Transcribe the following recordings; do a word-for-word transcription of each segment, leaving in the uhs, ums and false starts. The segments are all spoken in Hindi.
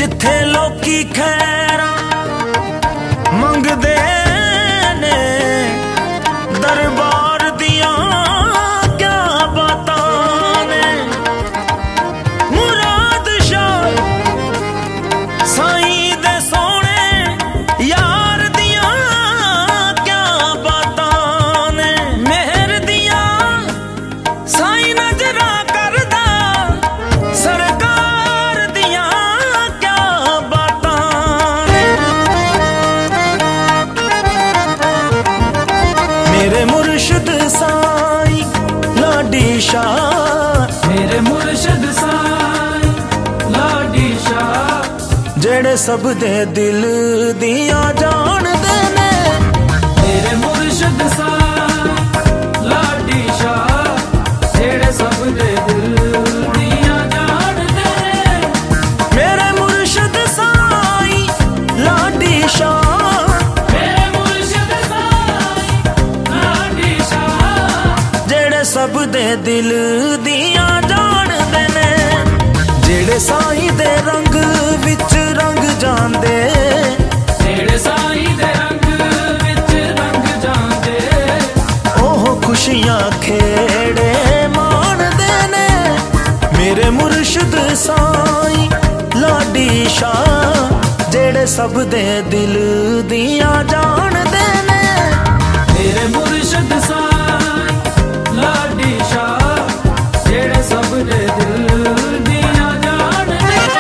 जिथे लोकी खैरा मंगदे ने, दरबार दिया क्या बातां ने। मुराद शाह साईं दे सोने यार दिया क्या बातां ने। मेहर दिया साईं नजरा करदा, सरकार दिया क्या बातां ने। मेरे मुर्शिद साईं लाडी शाह, मेरे मुर्शिद साईं लाडी शाह, जेड़े सब दे दिल दिया जानदे ने। मेरे मुर्शिद साईं लाडी शाह, जेड़े सब दे दिल दिया जानदे ने। मेरे मुर्शिद साईं लाडी शाह, मेरे मुर्शिद साईं लाडी शाह, जेड़े सब दे दिल दिया जानदे ने। जेड़े साईं दे रंग विच रंग जांदे, जेड़े साईं दे रंग विच रंग जांदे, ओह खुशियां खेड़े माणदे ने। मेरे मुर्शिद साईं लाडी शाह, जेड़े सब दे दिल दिया जानदे ने। मेरे मुर्शिद साईं लाडी शाह, जेड़े सब दे दिल दिया जानदे ने।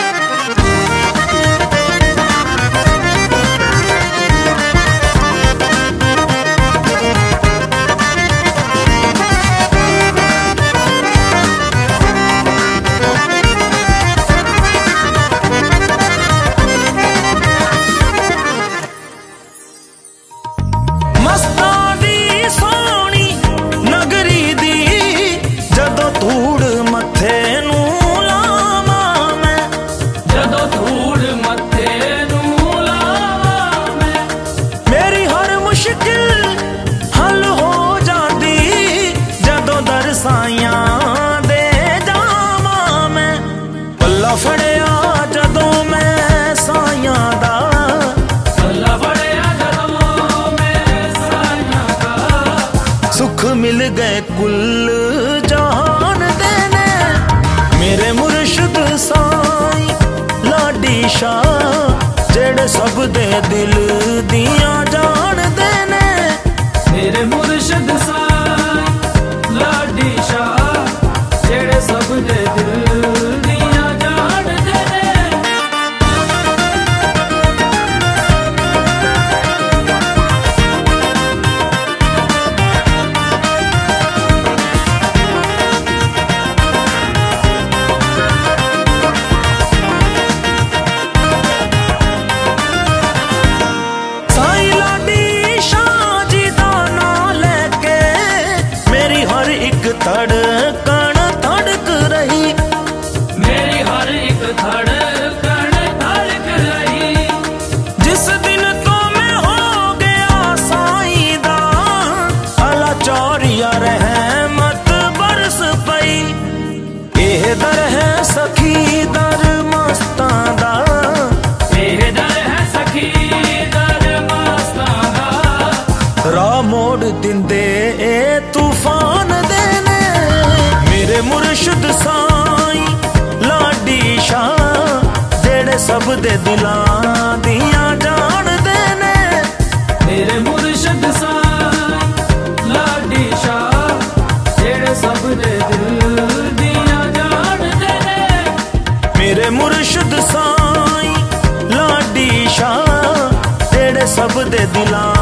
मस्तां दी सोहनी नगरी दी, जदों धूड़ मत्थे नूं लावां मैं। जदों धूड़ मत्थे नूं लावां मैं, मेरी हर मुश्किल हल हो जांदी, जदों दर साईं दे जावां मैं। पल्ला फड़िया जदों मैं साईं दा, पल्ला फड़िया जदों मैं साईं दा, सुख मिल गए कुल जहान देने। मेरे मुर्शिद साईं लाडी शाह, जेड़े सब दे दिल दिया जान देने। मेरे मुर्शिद साईं लाडी शाह, जेड़े सब दे दिल दिया जानदे ने। साईं लाडी शाह जी दा नां लेके, मेरी हर एक धड़कन धड़क रही। मेरी हर एक धड़कन धड़क रही। जिस दिन तो मैं हो गया साईं दा, अला चौरिया रहमत बरस पई। एह दर है सखी दर मस्तां दा, एह दर है सखी दर मस्तां दा, राह मोड़ दिंदे ए तूफान देने। मेरे मुर्शिद साईं लाडी शाह, जेड़े सब दे दिलां दिया जान देने। मेरे मुर्शिद साईं लाडी शाह, जेड़े सब दे दिल दिया जानदे ने। मेरे मुर्शिद साईं लाडी शाह, जेड़े सब दे दिलां